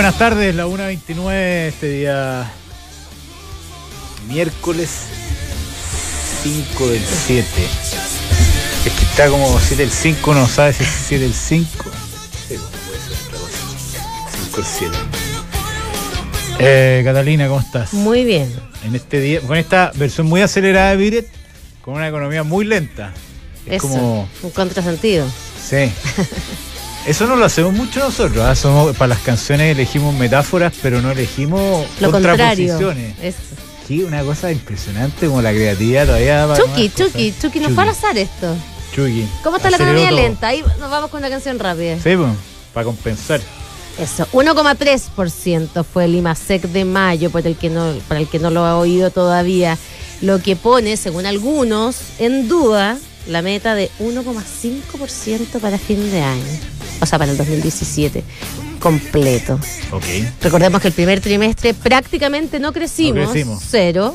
buenas tardes, la 1:29 este día miércoles 5 del 7. Es que está como 7 del 5, no sabe si es 7 del 5. Sí, puede ser otra cosa. 5 del 7. Catalina, ¿cómo estás? Muy bien. En este día, con esta versión muy acelerada de Biret, con una economía muy lenta. Es eso, como un contrasentido. Sí. Eso no lo hacemos mucho nosotros, ¿eh? Somos, para las canciones elegimos metáforas, pero no elegimos lo contraposiciones. Eso. Sí, una cosa impresionante como la creatividad todavía. Chucky, nos va a pasar esto. Chucky. ¿Cómo está la economía lenta? Ahí nos vamos con una canción rápida. Sí, pues, para compensar. Eso, 1,3% fue el IMASEC de mayo, para el que no lo ha oído todavía, lo que pone, según algunos, en duda la meta de 1,5% para fin de año, o sea, para el 2017 completo. Ok. Recordemos que el primer trimestre prácticamente no crecimos. 0.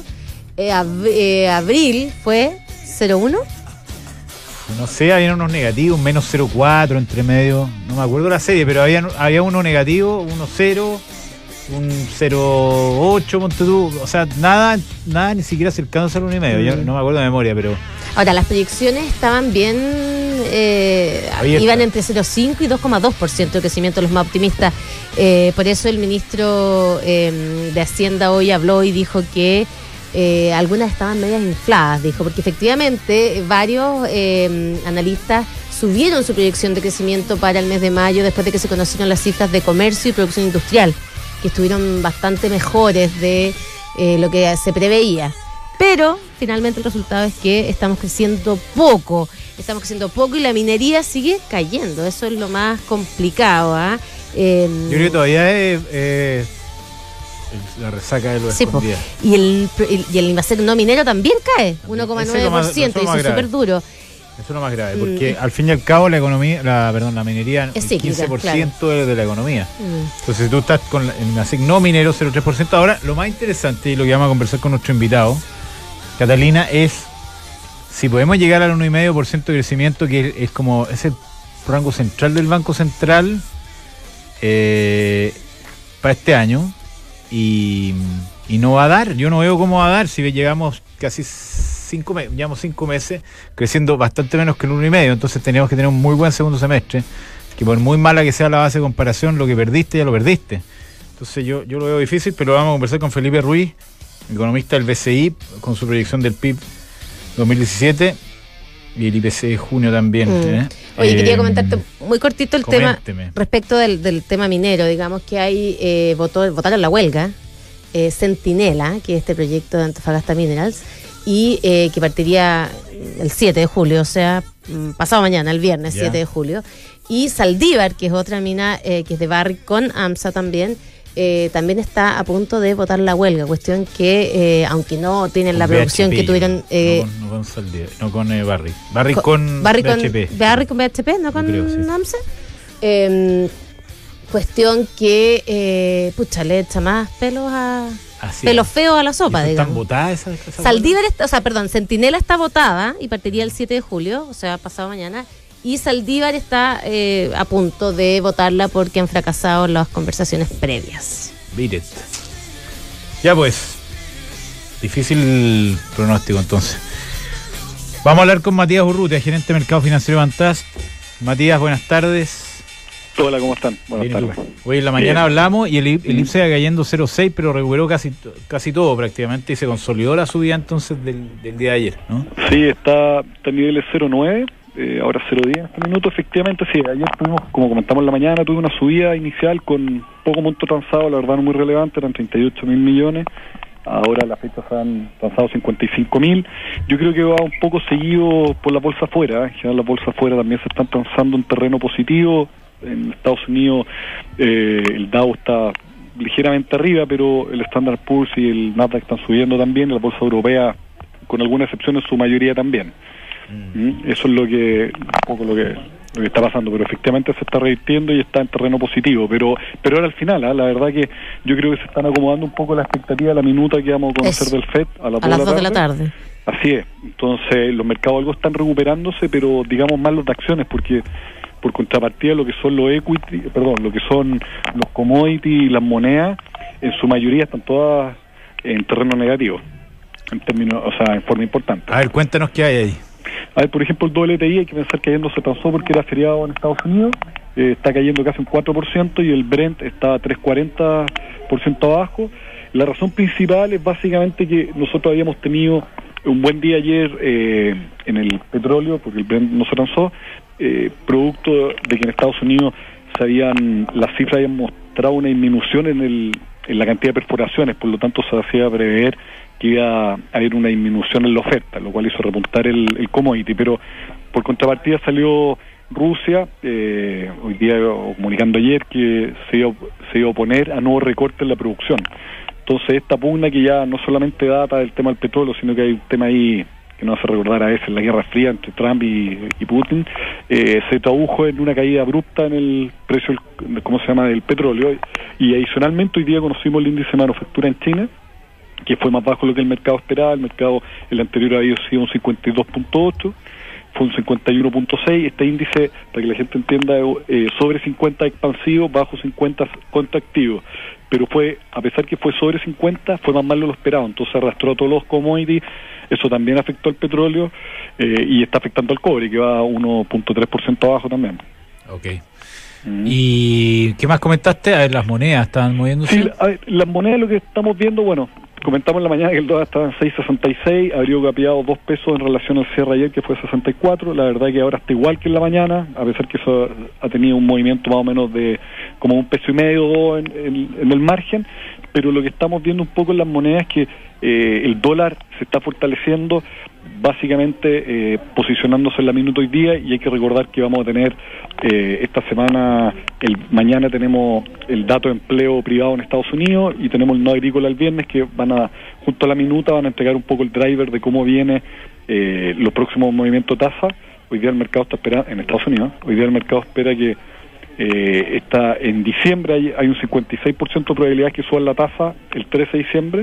Abril fue 0,1. No sé, había unos negativos, menos 0,4 entre medio, no me acuerdo la serie, pero había uno negativo, 1,0, un 0,8, ponte tú, o sea, nada ni siquiera acercándose al 1,5, yo no me acuerdo de memoria, pero... Ahora, las proyecciones estaban bien, iban entre 0,5 y 2,2% de crecimiento, los más optimistas. Por eso el ministro de Hacienda hoy habló y dijo que algunas estaban medias infladas, dijo, porque efectivamente varios analistas subieron su proyección de crecimiento para el mes de mayo después de que se conocieron las cifras de comercio y producción industrial, que estuvieron bastante mejores de lo que se preveía. Pero finalmente el resultado es que estamos creciendo poco y la minería sigue cayendo. Eso es lo más complicado. Yo creo que todavía es la resaca de lo escondida. Y el IMASEC no minero también cae, 1,9%, y eso es súper duro. Eso es lo más grave, porque al fin y al cabo la minería es cíclica, 15% claro, de la economía. Entonces si tú estás con el IMASEC no minero 0,3%, ahora lo más interesante y lo que vamos a conversar con nuestro invitado, Catalina, es si podemos llegar al 1,5% de crecimiento, que es como ese rango central del Banco Central para este año, y no va a dar, yo no veo cómo va a dar si llegamos casi 5 meses creciendo bastante menos que el 1,5%, entonces tenemos que tener un muy buen segundo semestre, que por muy mala que sea la base de comparación, lo que perdiste ya lo perdiste. Entonces yo lo veo difícil, pero vamos a conversar con Felipe Ruiz, economista del BCI, con su proyección del PIB 2017 y el IPC de junio también. Oye, quería comentarte muy cortito el tema respecto del tema minero. Digamos que hay votaron la huelga Centinela, que es este proyecto de Antofagasta Minerals, y que partiría el 7 de julio, o sea, pasado mañana, el viernes 7 de julio. Y Saldívar, que es otra mina que es de Barrick con AMSA también también está a punto de votar la huelga, cuestión que aunque no tienen con la producción BHP, que tuvieron no con Saldívar, no con Barrick. Barrick con BHP. Barrick con BHP, no con creo, sí. AMSA. Cuestión que le echa más pelos feos a la sopa, digamos. ¿Están votadas esas Saldívar Centinela está votada y partiría el 7 de julio, o sea, pasado mañana. Y Saldívar está a punto de votarla porque han fracasado las conversaciones previas. Beat it. Ya pues, difícil pronóstico entonces. Vamos a hablar con Matías Urrutia, gerente de Mercado Financiero Vantaz. Matías, buenas tardes. Hola, ¿cómo están? Buenas tardes. Hoy en la mañana hablamos y el IPSA iba cayendo 0,6, pero recuperó casi todo prácticamente y se consolidó la subida entonces del día de ayer, ¿no? Sí, está en niveles 0,9. Ahora 0,10 en este minuto, efectivamente sí, ayer tuvimos, como comentamos en la mañana, tuve una subida inicial con poco monto transado, la verdad no muy relevante, eran 38.000 millones, ahora las fechas han transado 55.000, yo creo que va un poco seguido por la bolsa afuera, en general las bolsas afuera también se están transando en terreno positivo, en Estados Unidos el Dow está ligeramente arriba, pero el Standard Poor's y el Nasdaq están subiendo también, la bolsa europea, con algunas excepciones, su mayoría también. Eso es lo que está pasando, pero efectivamente se está revirtiendo y está en terreno positivo, pero ahora al final, la verdad que yo creo que se están acomodando un poco la expectativa de la minuta que vamos a conocer del FED a las 2 de la tarde. Así es, entonces los mercados algo están recuperándose, pero digamos más los de acciones, porque por contrapartida lo que son los equity, lo que son los commodities y las monedas, en su mayoría están todas en terreno negativo, en términos, en forma importante. A ver, cuéntanos qué hay ahí. A ver, por ejemplo, el WTI hay que pensar que ayer no se transó porque era feriado en Estados Unidos, está cayendo casi un 4% y el Brent está 3,40% abajo. La razón principal es básicamente que nosotros habíamos tenido un buen día ayer en el petróleo, porque el Brent no se transó, producto de que en Estados Unidos las cifras habían mostrado una disminución en la cantidad de perforaciones, por lo tanto se hacía prever que iba a haber una disminución en la oferta, lo cual hizo repuntar el commodity, pero por contrapartida salió Rusia, hoy día comunicando ayer que se iba a oponer a nuevos recortes en la producción. Entonces esta pugna que ya no solamente data del tema del petróleo, sino que hay un tema ahí que nos hace recordar a veces la Guerra Fría entre Trump y Putin, se tradujo en una caída abrupta en el precio del petróleo, y adicionalmente hoy día conocimos el índice de manufactura en China, que fue más bajo de lo que el mercado esperaba. El anterior había sido un 52.8, fue un 51.6. Este índice, para que la gente entienda, sobre 50 expansivo, bajo 50 contractivo, pero a pesar que fue sobre 50, fue más malo de lo esperado, entonces arrastró a todos los commodities. Eso también afectó al petróleo y está afectando al cobre, que va a 1.3% abajo también. Ok. ¿Y qué más comentaste? A ver, las monedas estaban moviéndose. Sí, a ver, las monedas, lo que estamos viendo, comentamos en la mañana que el dólar estaba en 6.66, habría capeado 2 pesos en relación al cierre ayer, que fue 64. La verdad que ahora está igual que en la mañana, a pesar que eso ha tenido un movimiento más o menos de como 1,5 pesos o 2 en el margen. Pero lo que estamos viendo un poco en las monedas es que el dólar se está fortaleciendo, básicamente posicionándose en la minuta hoy día, y hay que recordar que vamos a tener esta semana, mañana tenemos el dato de empleo privado en Estados Unidos y tenemos el no agrícola el viernes, que junto a la minuta van a entregar un poco el driver de cómo viene los próximos movimientos de tasa. Hoy día el mercado está esperando, en Estados Unidos, hoy día el mercado espera que en diciembre hay un 56% de probabilidad que suba la tasa el 13 de diciembre,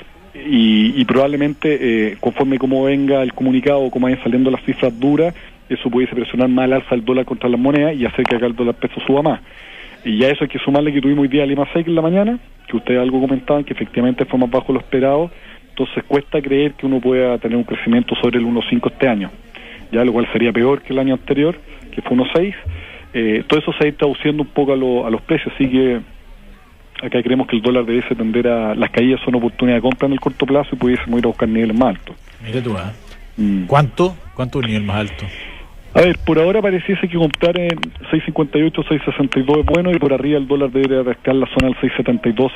y probablemente conforme como venga el comunicado o como vayan saliendo las cifras duras, eso pudiese presionar más al alza el dólar contra las monedas y hacer que acá el dólar peso suba más. Y ya eso hay que sumarle que tuvimos hoy día Lima 6 en la mañana, que ustedes algo comentaban, que efectivamente fue más bajo de lo esperado, entonces cuesta creer que uno pueda tener un crecimiento sobre el 1.5 este año, ya, lo cual sería peor que el año anterior, que fue 1.6. Todo eso se ha ido traduciendo un poco a los precios, así que acá creemos que el dólar debe tender a... Las caídas son oportunidad de compra en el corto plazo y pudiésemos ir a buscar niveles más altos. Mira tú, ¿Cuánto es el nivel más alto? A ver, por ahora pareciese que comprar en 6.58, 6.62 es bueno, y por arriba el dólar debería rascar la zona del 6.72,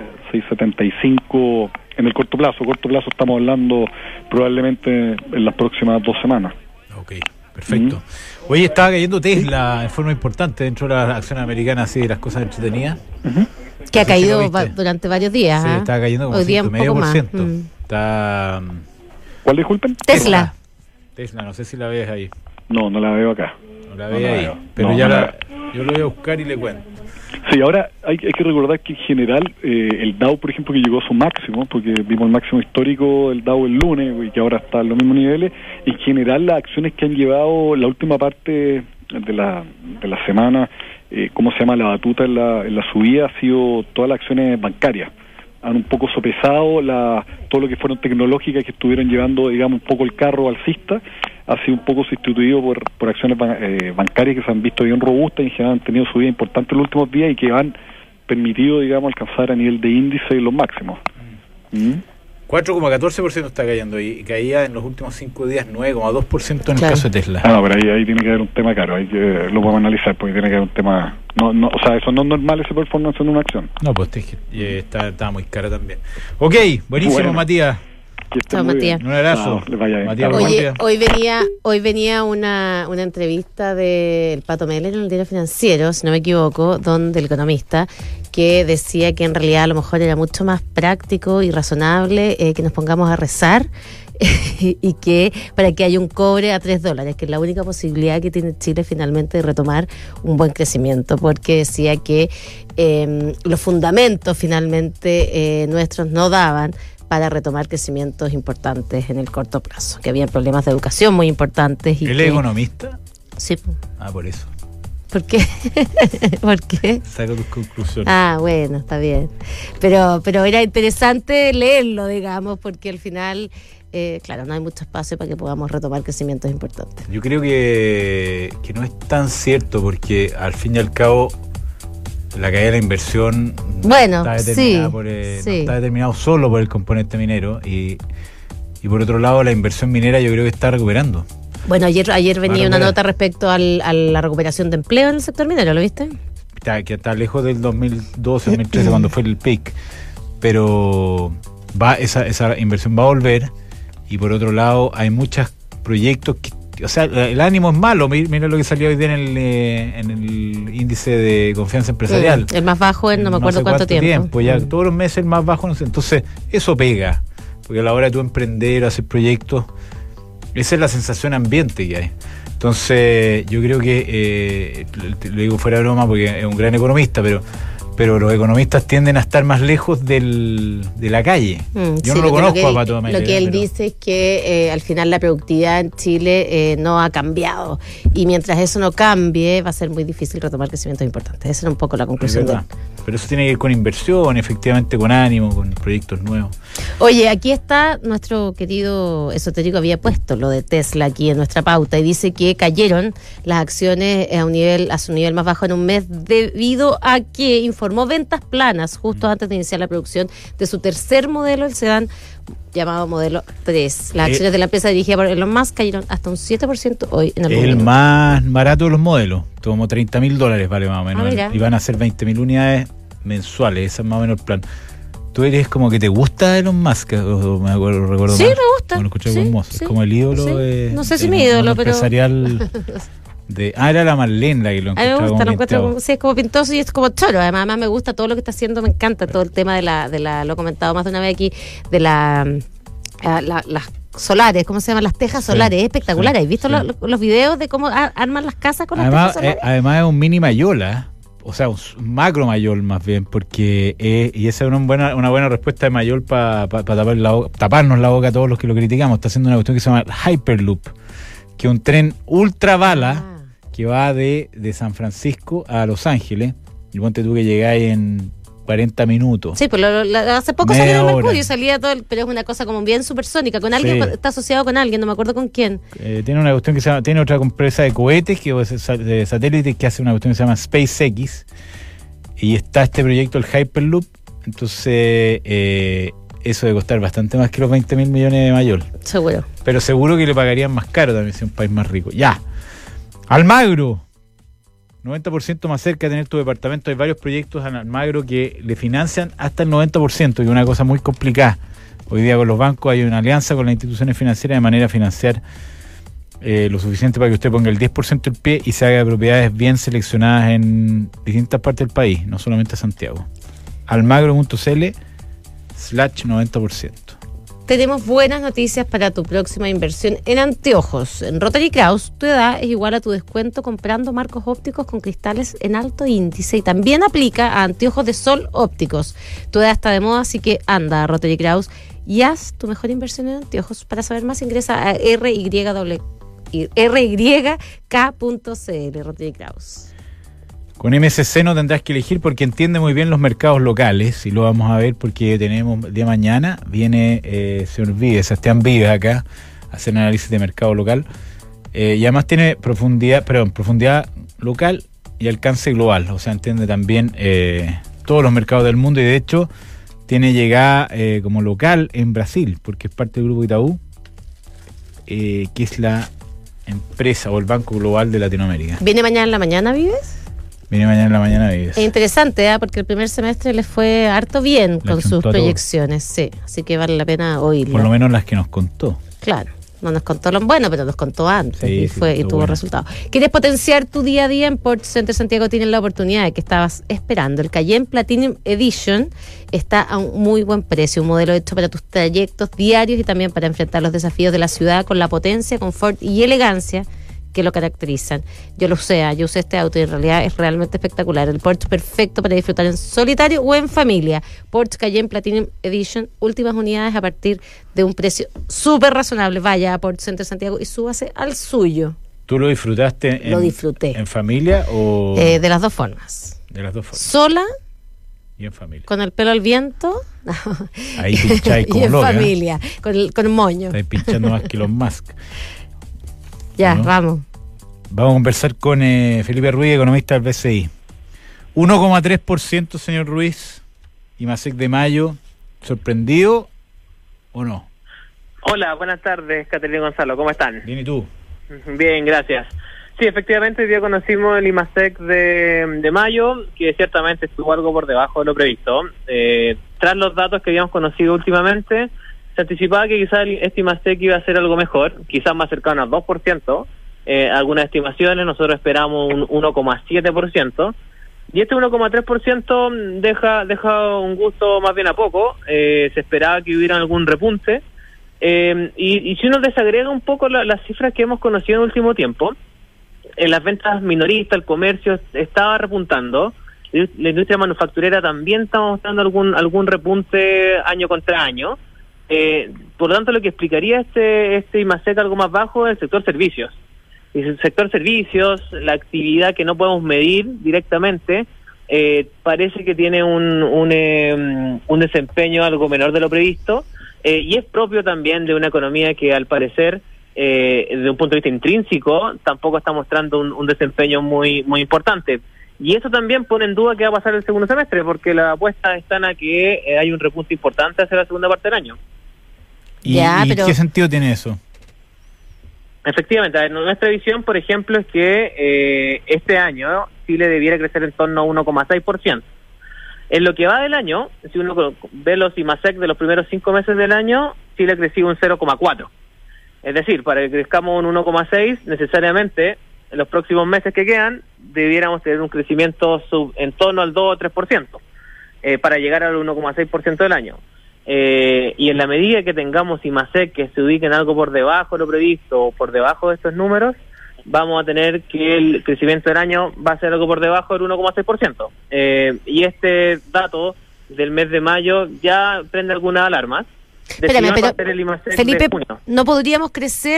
6.75 en el corto plazo. Corto plazo estamos hablando probablemente en las próximas 2 semanas. Ok. Perfecto. Hoy estaba cayendo Tesla en forma importante dentro de las acciones americanas, así de las cosas entretenidas. Que ha caído durante varios días. Sí, está cayendo como 5,5%. Está... ¿Cuál, disculpen? Tesla, no sé si la ves ahí. No la veo acá. No la veo ahí. Pero yo lo voy a buscar y le cuento. Sí, ahora hay que recordar que en general el Dow, por ejemplo, que llegó a su máximo, porque vimos el máximo histórico del Dow el lunes, y que ahora está en los mismos niveles, en general las acciones que han llevado la última parte de la semana, la batuta en la subida, ha sido todas las acciones bancarias. Han un poco sopesado todo lo que fueron tecnológicas, que estuvieron llevando, digamos, un poco el carro alcista, ha sido un poco sustituido por acciones bancarias que se han visto bien robustas y en general han tenido subida importante en los últimos días y que han permitido, digamos, alcanzar a nivel de índice los máximos. 4,14% está cayendo y caía en los últimos 5 días 9,2% en el caso de Tesla. Pero ahí tiene que haber un tema caro, lo podemos analizar, porque tiene que haber un tema... eso no es normal, ese performance en una acción. No, pues está muy cara también. Ok, buenísimo, Matías. Chao, Matías. Un abrazo. Matías, oye, hoy venía una entrevista del Pato Meller en el Diario Financiero, si no me equivoco, donde el economista, que decía que en realidad a lo mejor era mucho más práctico y razonable que nos pongamos a rezar y que para que haya un cobre a $3, que es la única posibilidad que tiene Chile finalmente de retomar un buen crecimiento, porque decía que los fundamentos finalmente nuestros no daban para retomar crecimientos importantes en el corto plazo, que había problemas de educación muy importantes. ¿Él es economista? Sí. Por eso. ¿Por qué? ¿Por qué? Saco tus conclusiones. Ah, bueno, está bien. Pero era interesante leerlo, digamos, porque al final, claro, no hay mucho espacio para que podamos retomar crecimientos importantes. Yo creo que no es tan cierto, porque al fin y al cabo la caída de la inversión bueno, no está determinado solo por el componente minero y por otro lado la inversión minera yo creo que está recuperando. Bueno, ayer venía una nota respecto a la recuperación de empleo en el sector minero, ¿lo viste? Que está lejos del 2012, 2013 cuando fue el pic, pero esa inversión va a volver. Y por otro lado hay muchos proyectos o sea, el ánimo es malo. Mira lo que salió hoy día en el índice de confianza empresarial. El más bajo en no me acuerdo cuánto tiempo. Ya todos los meses el más bajo, no sé. Entonces eso pega, porque a la hora de tú emprender, hacer proyectos, esa es la sensación ambiente que hay. Entonces yo creo que, lo digo fuera de broma porque es un gran economista, pero los economistas tienden a estar más lejos de la calle. Yo no lo conozco a Pato Amelia. Lo que él dice es que al final la productividad en Chile no ha cambiado, y mientras eso no cambie va a ser muy difícil retomar crecimientos importantes. Esa era un poco la conclusión de él. Pero eso tiene que ver con inversión, efectivamente, con ánimo, con proyectos nuevos. Oye, aquí está nuestro querido esotérico, había puesto lo de Tesla aquí en nuestra pauta y dice que cayeron las acciones a su nivel más bajo en un mes debido a que informó ventas planas justo antes de iniciar la producción de su tercer modelo, el sedán llamado modelo 3. Las acciones de la empresa dirigida por Elon Musk cayeron hasta un 7% hoy en el el más barato de los modelos, como $30,000 vale más o menos, y van a ser 20,000 unidades mensuales. Ese es más o menos el plan. ¿Tú eres como que te gusta Elon Musk? Recuerdo sí, mal. me gusta. Bueno, escuché con vos. Sí. Es como el ídolo de... No sé si mi ídolo, pero... empresarial... era la Marlene la que lo encontraba. A mí me gusta, lo encuentro es como pintoso y es como choro. Además me gusta todo lo que está haciendo, me encanta todo el tema de la lo he comentado más de una vez aquí, de las solares, ¿cómo se llaman? Las tejas solares, es espectacular. ¿Has visto los videos de cómo arman las casas con las tejas solares? Además es un mini Mayola, o sea, un macro Mayol más bien, porque y esa es una buena respuesta de Mayol para taparnos la boca a todos los que lo criticamos. Está haciendo una cuestión que se llama Hyperloop, que es un tren ultra bala que va de San Francisco a Los Ángeles, y ponte tú que llegáis en 40 minutos. Sí, pues hace poco salió en el Mercurio, salía todo, pero es una cosa como bien supersónica, con alguien, está asociado con alguien, no me acuerdo con quién. Tiene una cuestión que se llama, tiene otra empresa de cohetes, de satélites, que hace una cuestión que se llama SpaceX, y está este proyecto, el Hyperloop. Entonces eso debe costar bastante más que los 20,000 millones de Mayol. Seguro. Pero seguro que le pagarían más caro también si es un país más rico. Ya. Almagro, 90% más cerca de tener tu departamento. Hay varios proyectos en Almagro que le financian hasta el 90%, y una cosa muy complicada. Hoy día con los bancos hay una alianza con las instituciones financieras de manera a financiar lo suficiente para que usted ponga el 10% del pie y se haga de propiedades bien seleccionadas en distintas partes del país, no solamente Santiago. Almagro.cl/90%. Tenemos buenas noticias para tu próxima inversión en anteojos. En Rotary Kraus, tu edad es igual a tu descuento comprando marcos ópticos con cristales en alto índice, y también aplica a anteojos de sol ópticos. Tu edad está de moda, así que anda a Rotary Kraus y haz tu mejor inversión en anteojos. Para saber más, ingresa a ryk.cl, Rotary Kraus. Con MSC no tendrás que elegir, porque entiende muy bien los mercados locales, y lo vamos a ver porque tenemos el día de mañana, viene señor Sebastián Vives acá a hacer un análisis de mercado local, y además tiene profundidad local y alcance global, o sea, entiende también todos los mercados del mundo, y de hecho tiene llegada como local en Brasil, porque es parte del Grupo Itaú, que es la empresa o el Banco Global de Latinoamérica. ¿Viene mañana en la mañana, Vives? Viene mañana en la mañana, Vives. Es interesante, porque el primer semestre les fue harto bien con sus proyecciones, sí, así que vale la pena oírlo. Por lo menos las que nos contó. Claro, no nos contó lo bueno, pero nos contó antes, y tuvo bueno. resultados. ¿Quieres potenciar tu día a día? En Port Center Santiago tienen la oportunidad de que estabas esperando. El Cayenne Platinum Edition está a un muy buen precio, un modelo hecho para tus trayectos diarios y también para enfrentar los desafíos de la ciudad con la potencia, confort y elegancia que lo caracterizan. Yo usé este auto y en realidad es realmente espectacular. El Porsche perfecto para disfrutar en solitario o en familia. Porsche Cayenne Platinum Edition, últimas unidades a partir de un precio súper razonable. Vaya a Porsche Center Santiago y súbase al suyo. ¿Tú lo disfrutaste lo disfruté. ¿En familia o...? De las dos formas. De las dos formas. Sola. Y en familia. Con el pelo al viento. Ahí pincháis como y en loca. familia, con moño. Estáis pinchando más que los Musk. Ya, ¿no? vamos. Vamos a conversar con Felipe Ruiz, economista del BCI. 1,3%, señor Ruiz. IMASEC de mayo. ¿Sorprendido o no? Hola, buenas tardes, Caterina y Gonzalo, ¿cómo están? Bien, ¿y tú? Bien, gracias. Sí, efectivamente, hoy día conocimos el IMASEC de mayo, que ciertamente estuvo algo por debajo de lo previsto. Tras los datos que habíamos conocido últimamente, se anticipaba que quizás este IMASEC iba a ser algo mejor, quizás más cercano al 2%. Algunas estimaciones, nosotros esperamos un 1,7%. Y este 1,3% deja un gusto más bien a poco. Se esperaba que hubiera algún repunte. Y si uno desagrega un poco las cifras que hemos conocido en el último tiempo, en las ventas minoristas, el comercio estaba repuntando, la industria manufacturera también está mostrando algún repunte año contra año. Por lo tanto, lo que explicaría este IMASEC algo más bajo es el sector servicios. Y el sector servicios, la actividad que no podemos medir directamente, parece que tiene un desempeño algo menor de lo previsto. Y es propio también de una economía que al parecer, desde un punto de vista intrínseco, tampoco está mostrando un desempeño muy importante. Y eso también pone en duda qué va a pasar el segundo semestre, porque las apuestas están a que hay un repunte importante hacia la segunda parte del año. ¿Y qué sentido tiene eso? Efectivamente, a ver, nuestra visión, por ejemplo, es que este año Chile debiera crecer en torno a 1,6%. En lo que va del año, si uno ve los IMASEC de los primeros 5 meses del año, Chile ha crecido un 0,4%. Es decir, para que crezcamos un 1,6%, necesariamente, en los próximos meses que quedan, debiéramos tener un crecimiento en torno al 2 o 3%, para llegar al 1,6% del año. Y en la medida que tengamos IMASEC que se ubiquen algo por debajo de lo previsto o por debajo de estos números, vamos a tener que el crecimiento del año va a ser algo por debajo del 1,6%. Y este dato del mes de mayo ya prende algunas alarmas. Espérame, pero Felipe, ¿no podríamos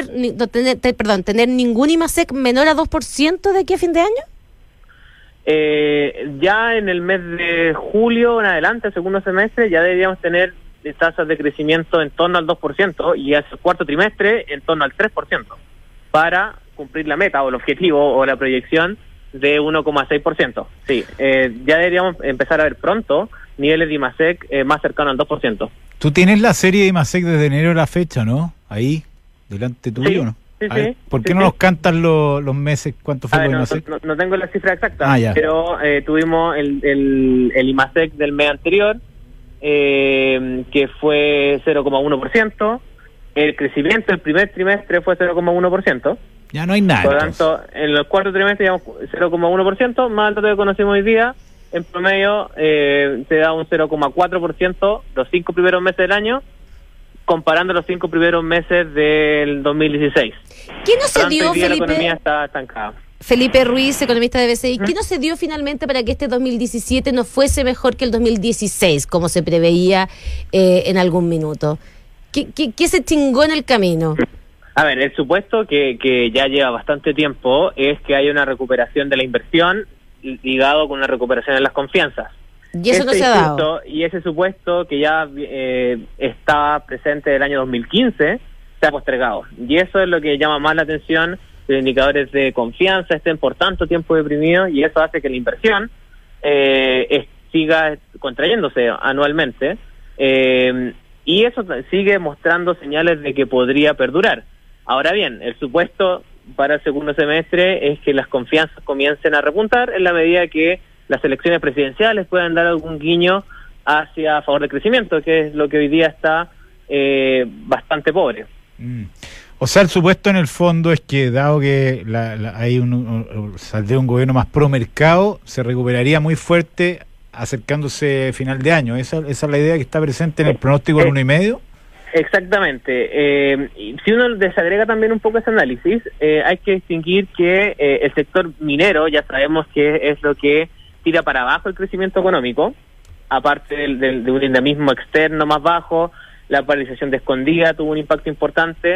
tener ningún IMASEC menor a 2% de aquí a fin de año? Ya en el mes de julio en adelante, el segundo semestre, ya deberíamos tener tasas de crecimiento en torno al 2% y hacia el cuarto trimestre en torno al 3% para cumplir la meta o el objetivo o la proyección de 1,6%. Sí, ya deberíamos empezar a ver pronto niveles de IMASEC más cercanos al 2%. Tú tienes la serie de IMASEC desde enero a la fecha, ¿no? Ahí, delante tuyo, sí, ¿no? Sí, ver, ¿por qué no nos cantan los meses? ¿Cuánto fue el IMASEC? No tengo la cifra exacta, pero tuvimos el IMASEC del mes anterior, que fue 0,1%. El crecimiento del primer trimestre fue 0,1%. Ya no hay nada. Por lo tanto, en el cuarto trimestre llevamos 0,1%, más el dato que conocimos hoy día, en promedio se da un 0,4% los 5 primeros meses del año, comparando los 5 primeros meses del 2016. ¿Qué no se dio, Felipe? La economía está estancada. Felipe Ruiz, economista de BCI, ¿qué no se dio finalmente para que este 2017 no fuese mejor que el 2016, como se preveía en algún minuto? ¿Qué se chingó en el camino? A ver, el supuesto que ya lleva bastante tiempo es que hay una recuperación de la inversión ligado con una recuperación de las confianzas. Y eso no se ha dado. Y ese supuesto que ya estaba presente del año 2015 se ha postergado. Y eso es lo que llama más la atención, que los indicadores de confianza estén por tanto tiempo deprimidos, y eso hace que la inversión siga contrayéndose anualmente. Y eso sigue mostrando señales de que podría perdurar. Ahora bien, el supuesto para el segundo semestre es que las confianzas comiencen a repuntar en la medida que las elecciones presidenciales puedan dar algún guiño hacia a favor del crecimiento, que es lo que hoy día está bastante pobre. O sea, el supuesto en el fondo es que, dado que hay saldría un gobierno más pro mercado, se recuperaría muy fuerte acercándose final de año. ¿Esa es la idea que está presente en el pronóstico del 1,5%? Exactamente. Si uno desagrega también un poco ese análisis, hay que distinguir que el sector minero, ya sabemos que es lo que tira para abajo el crecimiento económico, aparte de un dinamismo externo más bajo. La paralización de Escondida tuvo un impacto importante,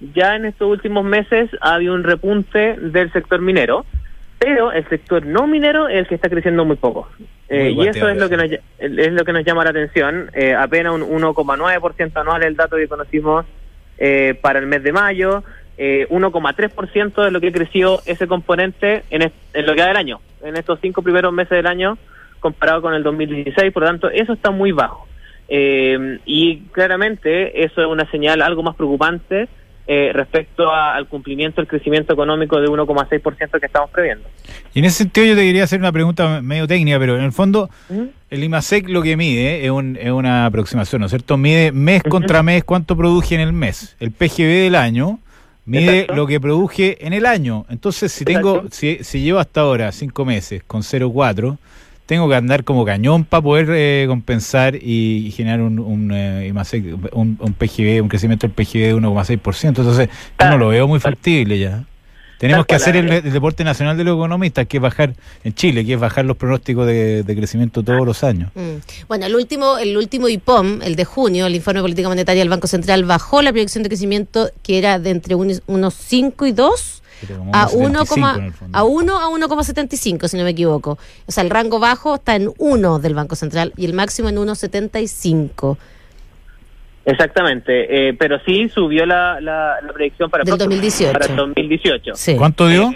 ya en estos últimos meses ha habido un repunte del sector minero, pero el sector no minero es el que está creciendo muy poco. Y eso es lo que nos llama la atención. Apenas un 1,9% anual el dato que conocimos para el mes de mayo, 1,3% de lo que creció ese componente en lo que va del año, en estos 5 primeros meses del año, comparado con el 2016, por lo tanto, eso está muy bajo. Y claramente eso es una señal algo más preocupante respecto al cumplimiento del crecimiento económico de 1,6% que estamos previendo. Y en ese sentido yo te quería hacer una pregunta medio técnica, pero en el fondo el IMASEC lo que mide es una aproximación, ¿no es cierto? Mide mes contra mes cuánto produje en el mes. El PGB del año mide Exacto. lo que produje en el año. Entonces si llevo hasta ahora 5 meses con 0,4, tengo que andar como cañón para poder compensar y generar un IMASEC, un PGB, un crecimiento del PGB de 1,6%. Entonces, yo no lo veo muy factible ya. Tenemos que hacer el deporte nacional de los economistas, que es bajar en Chile, que es bajar los pronósticos de crecimiento todos los años. Bueno, el último IPOM, el de junio, el Informe de Política Monetaria del Banco Central, bajó la proyección de crecimiento, que era de entre unos 5 y 2, a 1 a 1,75, si no me equivoco. O sea, el rango bajo está en 1 del Banco Central y el máximo en 1,75. Exactamente, pero sí subió la proyección para el 2018. Para el 2018. Sí. ¿Cuánto dio?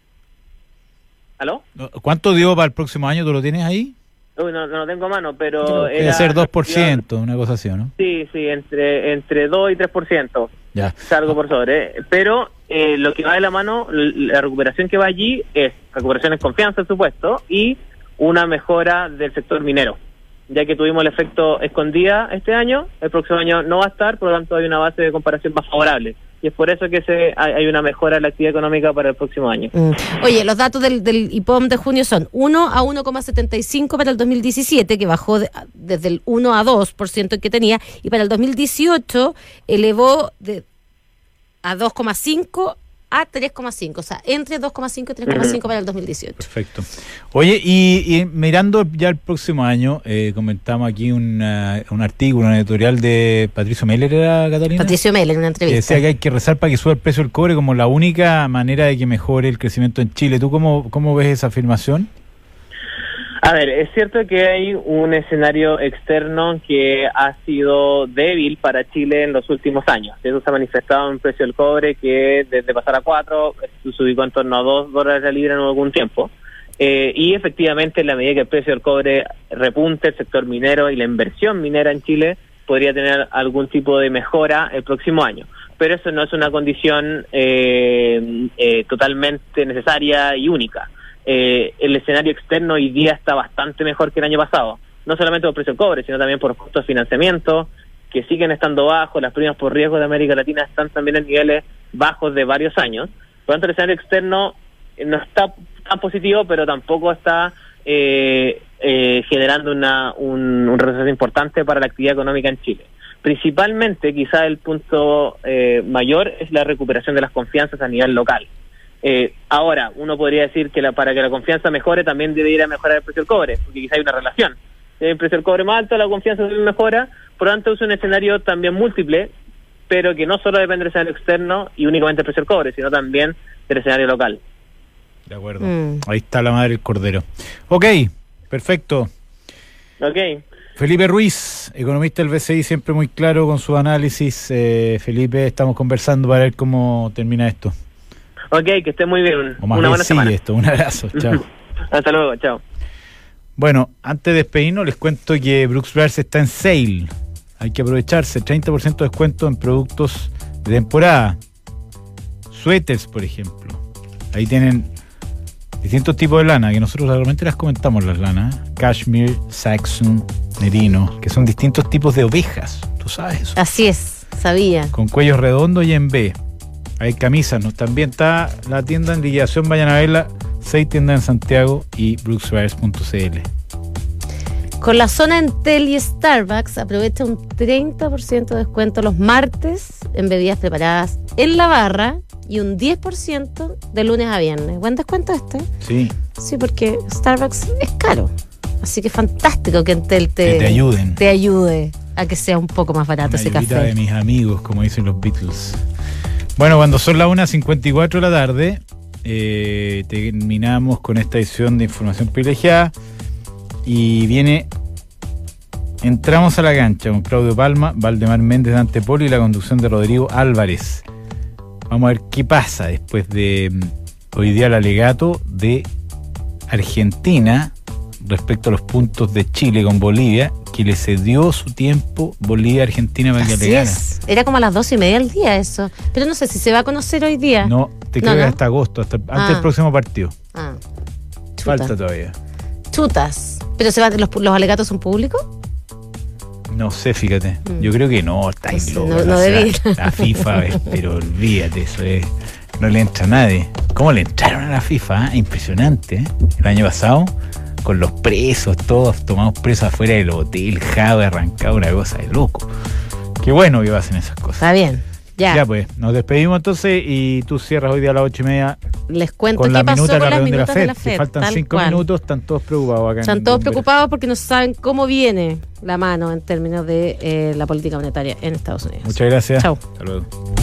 ¿Aló? ¿Cuánto dio para el próximo año? ¿Tú lo tienes ahí? Uy, no lo tengo a mano, pero... Debe ser 2%, una cosa así, ¿no? Sí, entre 2 y 3%. Ya. Algo por sobre. Pero lo que va de la mano, la recuperación que va allí es recuperación en confianza, por supuesto, y una mejora del sector minero. Ya que tuvimos el efecto escondida este año, el próximo año no va a estar, por lo tanto hay una base de comparación más favorable. Y es por eso que hay una mejora en la actividad económica para el próximo año. Oye, los datos del IPOM de junio son 1 a 1,75 para el 2017, que bajó desde el 1 a 2% que tenía, y para el 2018 elevó a 2,5 a 3,5, o sea, entre 2,5 y 3,5 para el 2018. Perfecto. Oye, y mirando ya el próximo año, comentamos aquí un artículo, un editorial de Patricio Meller, ¿era, Catalina? Patricio Meller, en una entrevista. Decía que hay que rezar para que suba el precio del cobre como la única manera de que mejore el crecimiento en Chile. ¿Tú cómo ves esa afirmación? A ver, es cierto que hay un escenario externo que ha sido débil para Chile en los últimos años. Eso se ha manifestado en el precio del cobre, que desde pasar a 4 se ubicó en torno a $2 la libra en algún tiempo. Y efectivamente, en la medida que el precio del cobre repunte, el sector minero y la inversión minera en Chile podría tener algún tipo de mejora el próximo año. Pero eso no es una condición totalmente necesaria y única. El escenario externo hoy día está bastante mejor que el año pasado, no solamente por el precio del cobre, sino también por los costos de financiamiento, que siguen estando bajos. Las primas por riesgo de América Latina están también en niveles bajos de varios años. Por lo tanto, el escenario externo no está tan positivo, pero tampoco está generando un retroceso importante para la actividad económica en Chile. Principalmente, quizá el punto mayor es la recuperación de las confianzas a nivel local. Ahora, uno podría decir que para que la confianza mejore también debería mejorar el precio del cobre, porque quizá hay una relación. Si el precio del cobre más alto, la confianza también mejora. Por lo tanto, es un escenario también múltiple, pero que no solo depende del escenario externo y únicamente del precio del cobre, sino también del escenario local. De acuerdo. Ahí está la madre del cordero. Ok, perfecto. Ok. Felipe Ruiz, economista del BCI, siempre muy claro con su análisis. Felipe, estamos conversando para ver cómo termina esto. Ok, que esté muy bien. O más una bien buena semana. esto. Un abrazo. Chao. Hasta luego. Chao. Bueno, antes de despedirnos, les cuento que Brooks Brothers está en sale. Hay que aprovecharse. 30% de descuento en productos de temporada. Suéteres, por ejemplo. Ahí tienen distintos tipos de lana, que nosotros realmente las comentamos, las lanas. Cashmere, Saxon, Merino, que son distintos tipos de ovejas. ¿Tú sabes eso? Así es, sabía. Con cuellos redondos y en B. Hay camisas, ¿no? También está la tienda en liquidación, vayan a verla. 6 tiendas en Santiago y brooksbrothers.cl. Con la zona Entel y Starbucks, aprovecha un 30% de descuento los martes en bebidas preparadas en la barra y un 10% de lunes a viernes. ¿Buen descuento este? Sí. Sí, porque Starbucks es caro. Así que es fantástico que Entel que te ayude a que sea un poco más barato ese café. De mis amigos, como dicen los Beatles. Bueno, cuando son las 1:54 de la tarde, terminamos con esta edición de Información Privilegiada y entramos a la cancha con Claudio Palma, Valdemar Méndez, Dante Poli y la conducción de Rodrigo Álvarez. Vamos a ver qué pasa después de hoy día el alegato de Argentina respecto a los puntos de Chile con Bolivia, que le cedió su tiempo Bolivia a Argentina para que alegara. Era como a las 2:30 del día eso. Pero no sé si se va a conocer hoy día. No, creo que hasta agosto, antes del próximo partido. Falta todavía. Chutas. ¿Pero los alegatos son públicos? No sé, fíjate. Yo creo que no, está loco. No debí. La FIFA, pero olvídate, eso es. No le entra a nadie. ¿Cómo le entraron a la FIFA? Impresionante, ¿eh? El año pasado, con los presos, todos tomados presos afuera del hotel, Jave arrancado, una cosa de loco. Qué bueno que pasen esas cosas. Está bien. Ya pues, nos despedimos entonces y tú cierras hoy día a las 8:30. Les cuento qué pasó con las minutas de la FED. Faltan 5 minutos, están todos preocupados acá. Están todos preocupados porque no saben cómo viene la mano en términos de la política monetaria en Estados Unidos. Muchas gracias. Chau. Hasta luego.